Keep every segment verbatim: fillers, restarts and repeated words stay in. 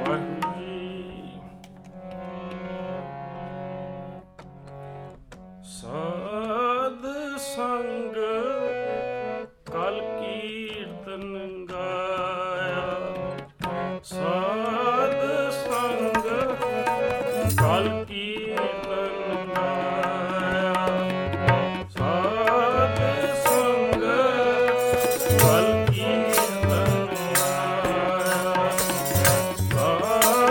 ਸਾਧ ਸੰਗ ਕਲ ਕੀਰਤਨ ਗਾਇਆ, ਸਾਧ ਸੰਗ ਕਲ ਕੀਰਤਨ ਗਾਇਆ, ਸਾਧ ਸੰਗ ਕਲ ਕੀਰਤਨ ਗਾਇਆ, ਸਾਧ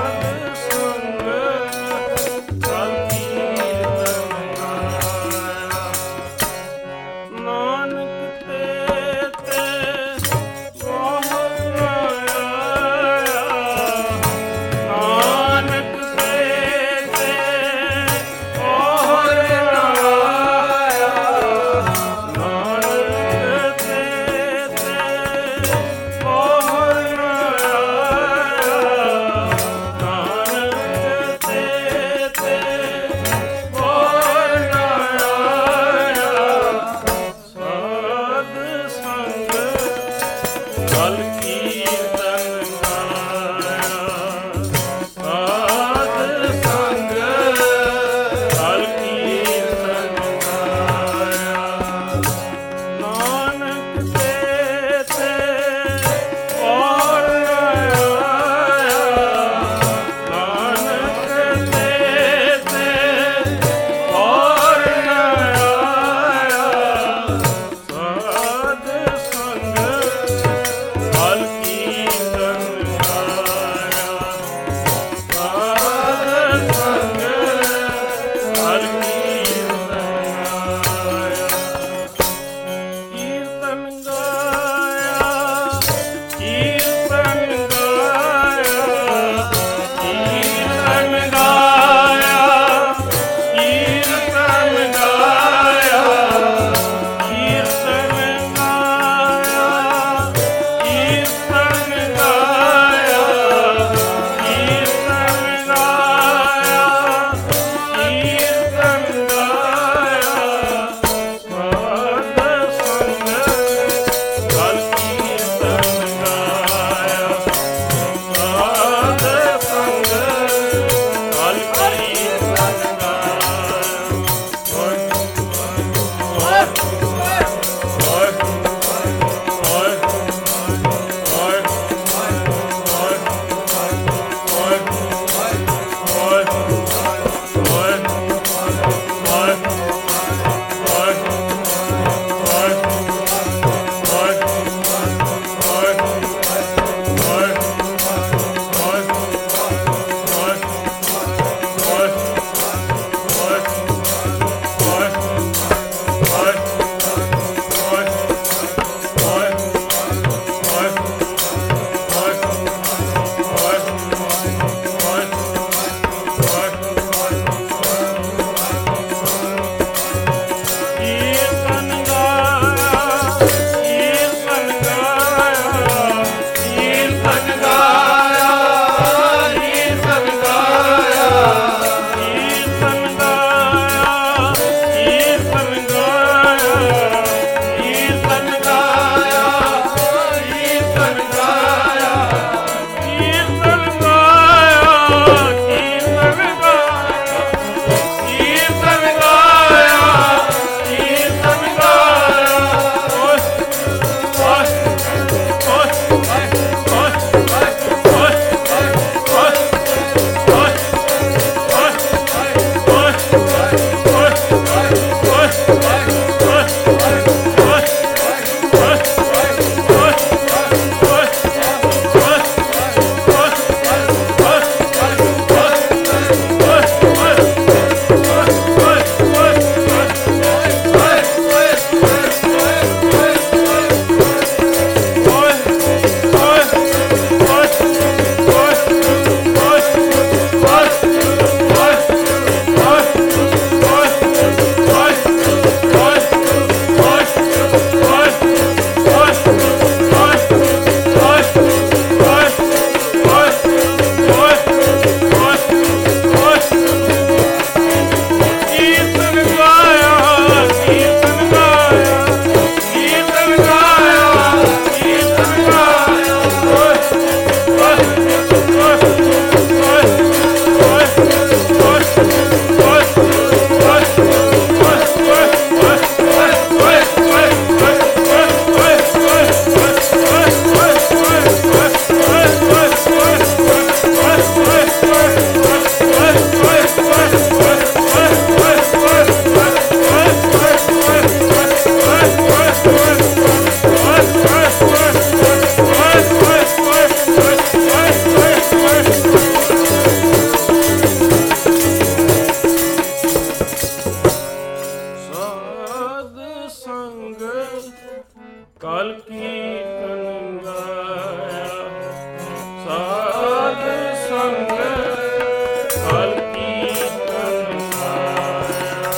ਸੰਗ ਕਲ ਕੀਰਤਨ ਗਾਇਆ।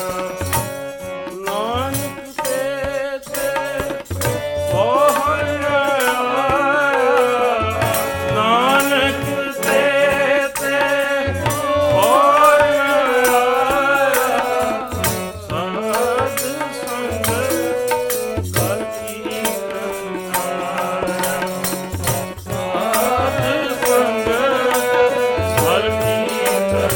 ਨਾਨਕ ਤੇ ਤੇ ਪਹੁੰਚ ਆਇਆ, ਨਾਨਕ ਤੇ ਤੇ ਪਹੁੰਚ ਆਇਆ। ਸਾਧ ਸੰਗ ਕਲ ਕੀਰਤਨ ਗਾਇਆ, ਸਾਧ ਸੰਗ ਕਲ ਕੀਰਤਨ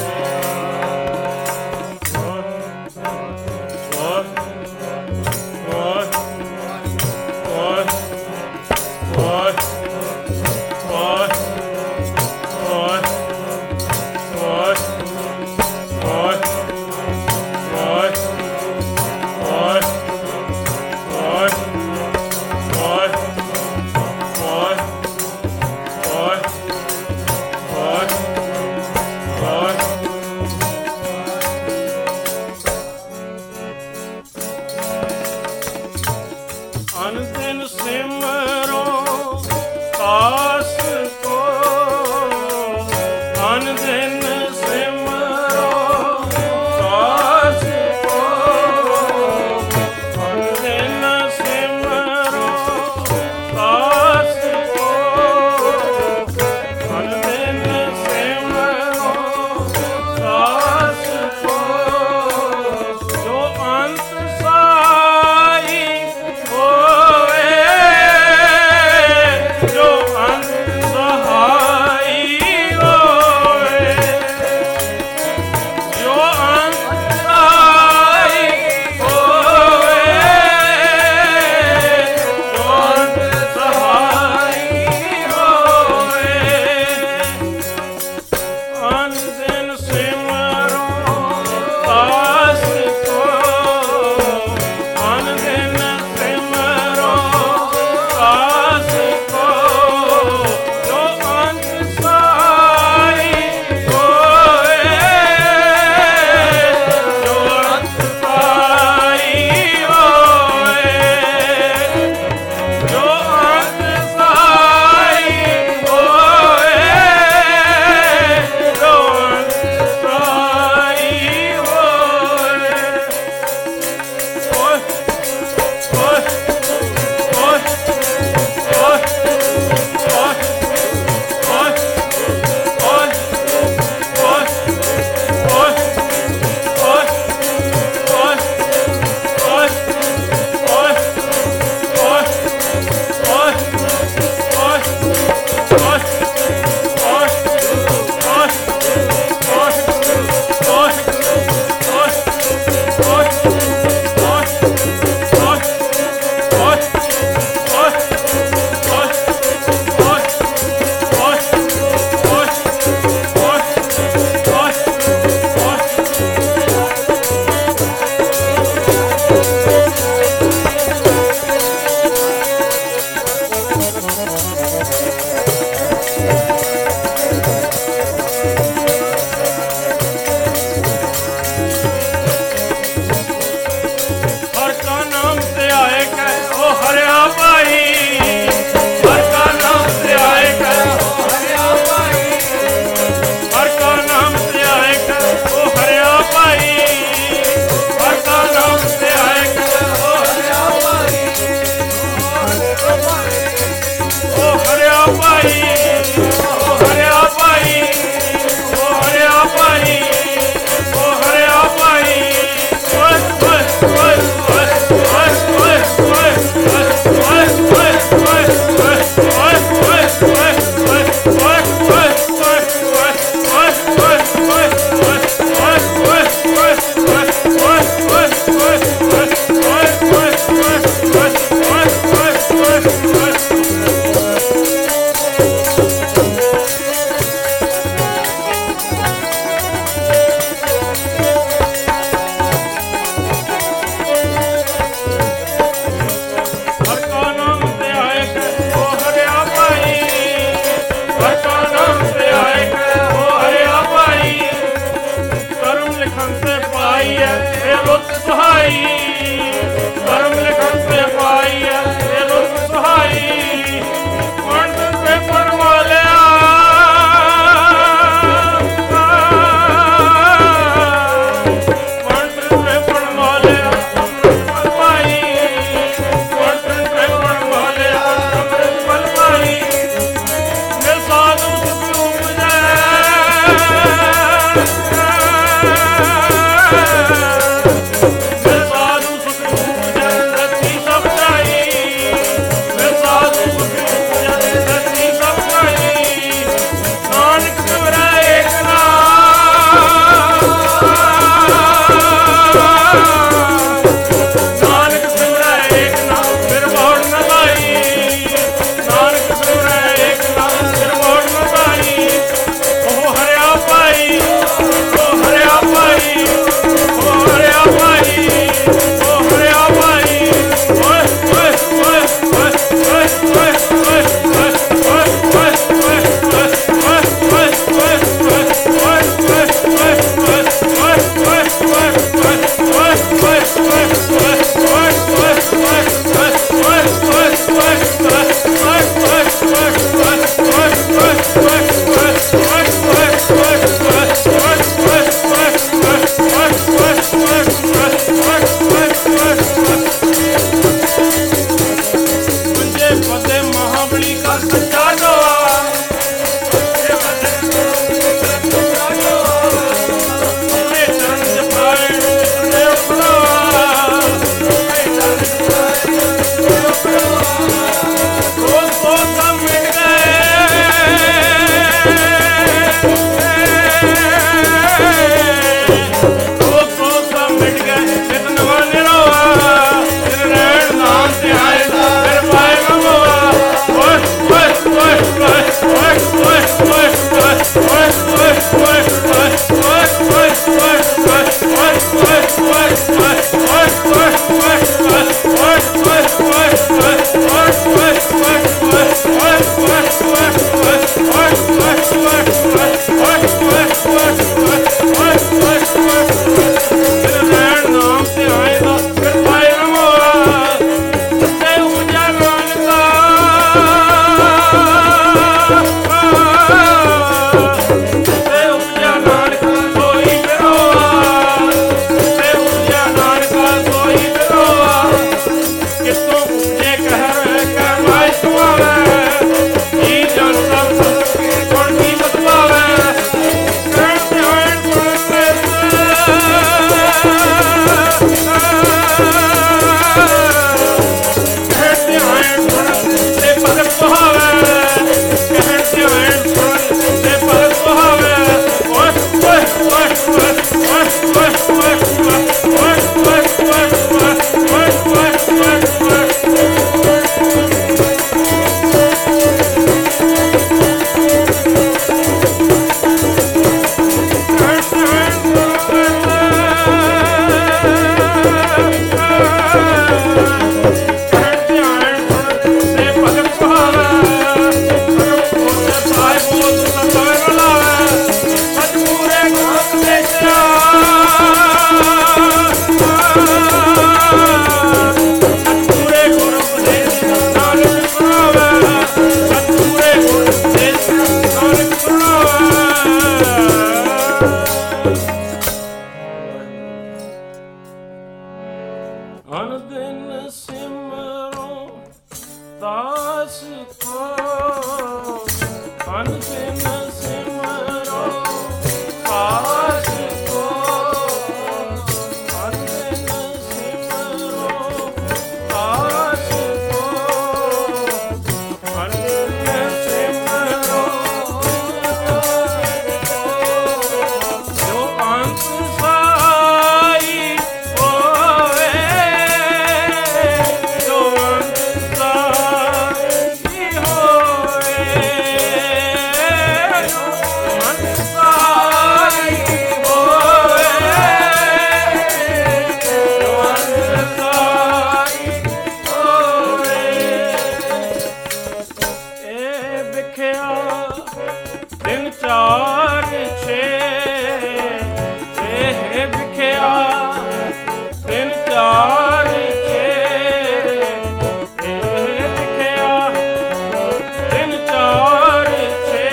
ਅਨਦਿਨ ਸਿਮਰੋ ਦਾਸ ਕੋ, ਅਨਦਿਨ ਸਿਮਰੋ ਦਾਸ ਕੋ, ਅਨਦਿਨ ਸਿਮਰੋ ਦਾਸ ਕੋ, ਅਨਦਿਨ ਸਿਮਰੋ ਦਾਸ ਕੋ। ਜੋ ਅੰਤ ਸਾਈ ਹੋਵੇ, ਜੋ ਅੰਤ ਸਹਾਈ ਹੋਵੇ, ਚਾਰ ਛੇ ਇਹ ਵਿਖਿਆ ਤਿੰਨ ਚਾਰ ਛੇ ਇਹ ਵਿਖਿਆ ਤਿੰਨ ਚਾਰ ਛੇ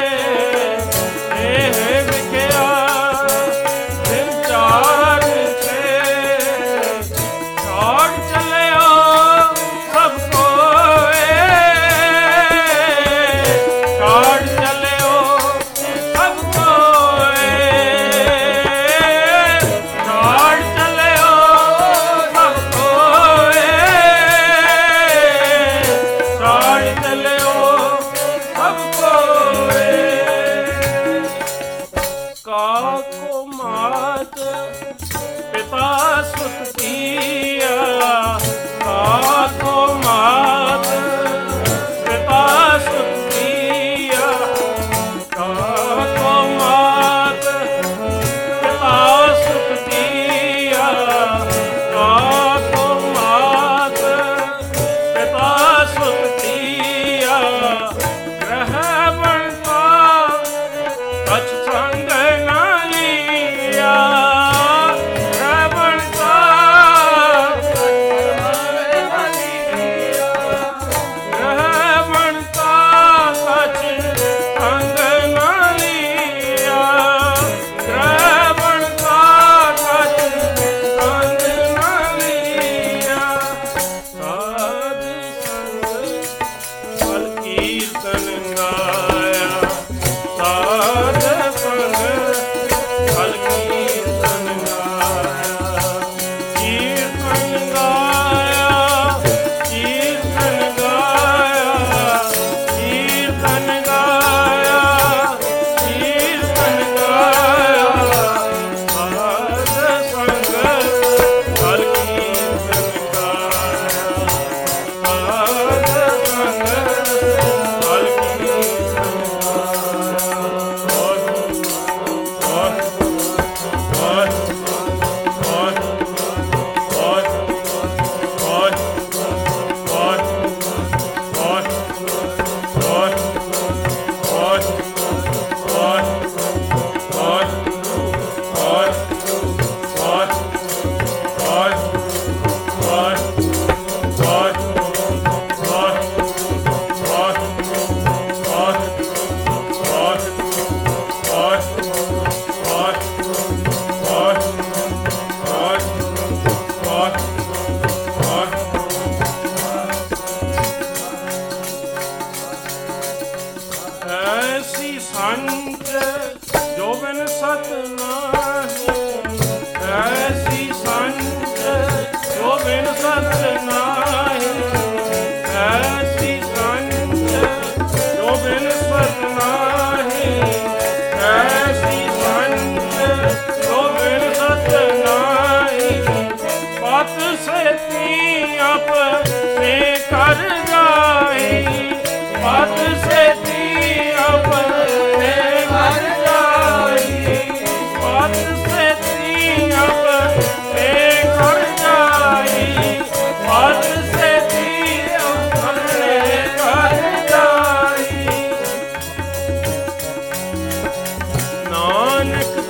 ਇਹ ਵਿਖਿਆ ਤਿੰਨ ਚਾਰ ਛੇ ਛਾੜ ਚੱਲਿਆ ਸਭ ਕੋਏ ਛਾੜ ਚੱਲਿਓ ਸਭ ਕੋਏ ਛਾੜ ਚੱਲਿਓ ਸਭ ਕੋਏ ਛਾੜ ਚੱਲਿਓ ਸਭ ਕੋਏ ਕਾਕੋ ਮਾਤ ਪਿਤਾ ਸੁਤ ਕੀਆ ਕਾਕੋ ਮਾਤ ਪਿਤਾ ਸੁਤ ਕੀਆ ਕਾਕੋ ਮਾਤ ਪਿਤਾ ਸੁਤ ਕੀਆ ਕਾਕੋ ਮਾਤ ਪਿਤਾ ਸੁਤ ਕੀਆ ਗ੍ਰਹਿ ਬਣਤਾ ਕਛ ਸੰਗ ਨਾ ਲੀਆ ਗ੍ਰਹਿ ਬਣਤਾ ਗ੍ਰਹਿ ਬਣਤਾ ਕਛ ਸੰਗ ਨਾ ਲੀਆ ਗ੍ਰਹਿ ਬਣਤਾ ਕਛ ਸੰਗ ਨਾ ਲੀਆ ਸਾਧ ਸੰਗ ਫਲ ਕੀਰਤਨ ਗਾਇਆ ਸਾਧ ਸੰਗ ਫਲ ਕੀਰਤਨ ਗਾਇਆ ਕੀਰਤਨ ਗਾਇਆ ਕੀਰਤਨ ਗਾਇਆ ਕੀਰਤਨ ਗਾਇਆ ਕੀਰਤਨ ਗਾਇਆ ਸਾਧ ਸੰਗ ਫਲ ਕੀਰਤਨ ਗਾਇਆ ਸਾਧ ਸੰਗ ਫਲ ਕੀਰਤਨ ਐਸੀ ਸੰਤ ਜੋ ਬਿਨ ਸਤ ਨਾਹੀ ਐਸੀ ਸੰਤ ਜੋ ਬਿਨ ਸਤ ਨਾਹੀ ਐਸੀ ਸੰਤ ਜੋ ਬਿਨ ਸਤ ਨਾਹੀ ਐਸੀ ਸੰਤ ਜੋ ਬਿਨ ਸਤ ਨਾਹੀ ਪਤ ਸੇਤੀ ਆਪਣੇ ਕਰ ਜਾਈ ਪਤ ਸੇਤੀ ਆਪਣੇ ਕਰ ਜਾਈ ਪਤ ਸੇਤੀ ਆਪਣੇ ਕਰ ਜਾਈ ਪਤ ਸੇਤੀ ਆਪਣੇ ਕਰ ਜਾਈ ਨਾਨਕ